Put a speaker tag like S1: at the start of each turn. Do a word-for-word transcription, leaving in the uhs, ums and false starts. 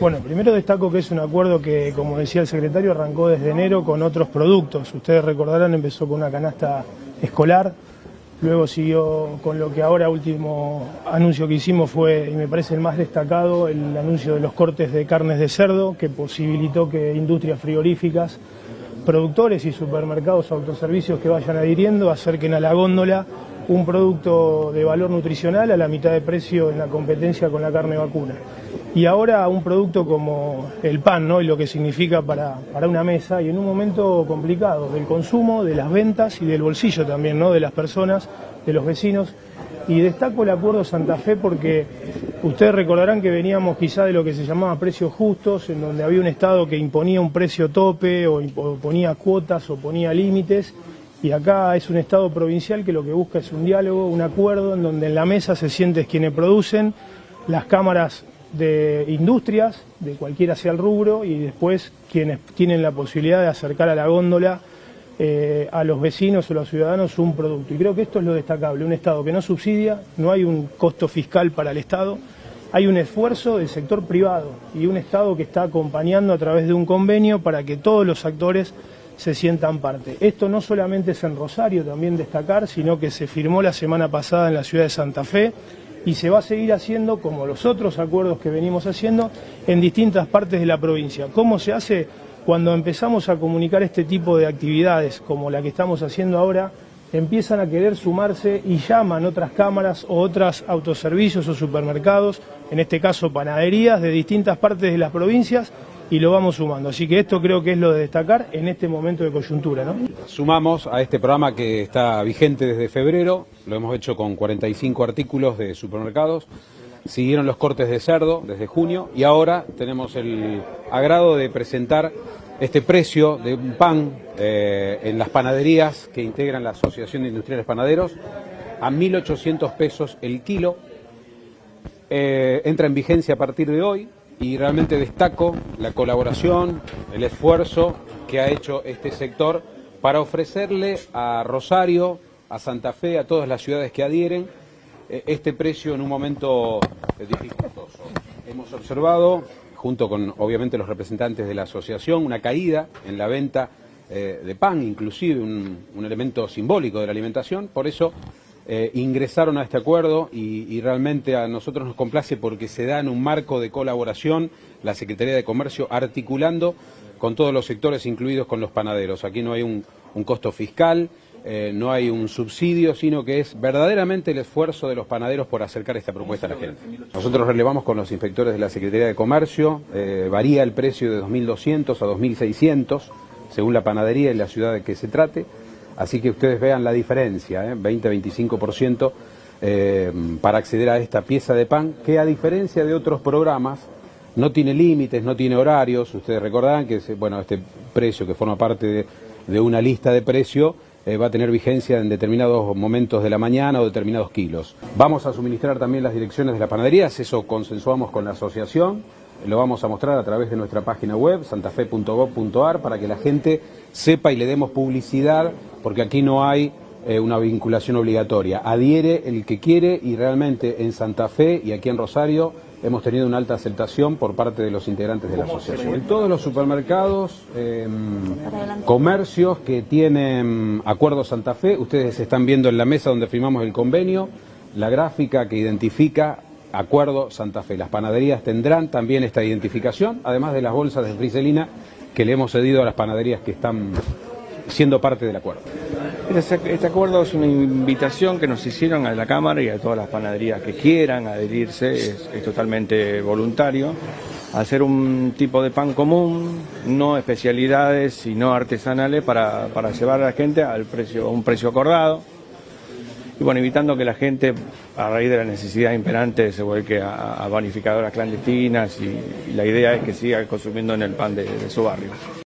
S1: Bueno, primero destaco que es un acuerdo que, como decía el secretario, arrancó desde enero con otros productos. Ustedes recordarán, empezó con una canasta escolar, luego siguió con lo que ahora último anuncio que hicimos fue, y me parece el más destacado, el anuncio de los cortes de carnes de cerdo, que posibilitó que industrias frigoríficas, productores y supermercados autoservicios que vayan adhiriendo acerquen a la góndola un producto de valor nutricional a la mitad de precio en la competencia con la carne vacuna. Y ahora un producto como el pan, ¿no? Y lo que significa para, para una mesa, y en un momento complicado del consumo, de las ventas y del bolsillo también, ¿no? De las personas, de los vecinos. Y destaco el acuerdo Santa Fe porque ustedes recordarán que veníamos quizá de lo que se llamaba precios justos, en donde había un Estado que imponía un precio tope o, o ponía cuotas o ponía límites. Y acá es un Estado provincial que lo que busca es un diálogo, un acuerdo, en donde en la mesa se sienten quienes producen, las cámaras de industrias, de cualquiera sea el rubro, y después quienes tienen la posibilidad de acercar a la góndola eh, a los vecinos o los ciudadanos un producto. Y creo que esto es lo destacable, un Estado que no subsidia, no hay un costo fiscal para el Estado, hay un esfuerzo del sector privado y un Estado que está acompañando a través de un convenio para que todos los actores se sientan parte. Esto no solamente es en Rosario, también destacar, sino que se firmó la semana pasada en la ciudad de Santa Fe y se va a seguir haciendo, como los otros acuerdos que venimos haciendo, en distintas partes de la provincia. ¿Cómo se hace? Cuando empezamos a comunicar este tipo de actividades, como la que estamos haciendo ahora, empiezan a querer sumarse y llaman otras cámaras o otros autoservicios o supermercados, en este caso panaderías de distintas partes de las provincias, y lo vamos sumando. Así que esto creo que es lo de destacar en este momento de coyuntura, ¿no?
S2: Sumamos a este programa que está vigente desde febrero, lo hemos hecho con cuarenta y cinco artículos de supermercados, siguieron los cortes de cerdo desde junio y ahora tenemos el agrado de presentar este precio de un pan eh, en las panaderías que integran la Asociación de Industriales Panaderos a mil ochocientos pesos el kilo. Eh, entra en vigencia a partir de hoy. Y realmente destaco la colaboración, el esfuerzo que ha hecho este sector para ofrecerle a Rosario, a Santa Fe, a todas las ciudades que adhieren, este precio en un momento dificultoso. Hemos observado, junto con obviamente los representantes de la asociación, una caída en la venta eh, de pan, inclusive un, un elemento simbólico de la alimentación, por eso Eh, ingresaron a este acuerdo y, y realmente a nosotros nos complace porque se da en un marco de colaboración la Secretaría de Comercio articulando con todos los sectores, incluidos con los panaderos. Aquí no hay un, un costo fiscal, eh, no hay un subsidio, sino que es verdaderamente el esfuerzo de los panaderos por acercar esta propuesta a la gente. Nosotros relevamos con los inspectores de la Secretaría de Comercio, eh, varía el precio de dos mil doscientos a dos mil seiscientos, según la panadería y la ciudad de que se trate. Así que ustedes vean la diferencia, ¿eh? veinte a veinticinco por ciento eh, para acceder a esta pieza de pan, que a diferencia de otros programas no tiene límites, no tiene horarios. Ustedes recordarán que bueno, este precio que forma parte de, de una lista de precio eh, va a tener vigencia en determinados momentos de la mañana o determinados kilos. Vamos a suministrar también las direcciones de las panaderías, eso consensuamos con la asociación. Lo vamos a mostrar a través de nuestra página web, santafe punto gob punto ar, para que la gente sepa y le demos publicidad, porque aquí no hay eh, una vinculación obligatoria. Adhiere el que quiere y realmente en Santa Fe y aquí en Rosario hemos tenido una alta aceptación por parte de los integrantes de la asociación. En todos los supermercados, eh, comercios que tienen acuerdo Santa Fe, ustedes están viendo en la mesa donde firmamos el convenio, la gráfica que identifica Acuerdo Santa Fe. Las panaderías tendrán también esta identificación, además de las bolsas de friselina que le hemos cedido a las panaderías que están siendo parte del acuerdo.
S3: Este, este acuerdo es una invitación que nos hicieron a la Cámara y a todas las panaderías que quieran adherirse, es, es totalmente voluntario, a hacer un tipo de pan común, no especialidades, sino artesanales, para, para llevar a la gente al precio, a un precio acordado. Y bueno, evitando que la gente, a raíz de la necesidad imperante, se vuelque a, a panificadoras clandestinas y, y la idea es que siga consumiendo en el pan de, de su barrio.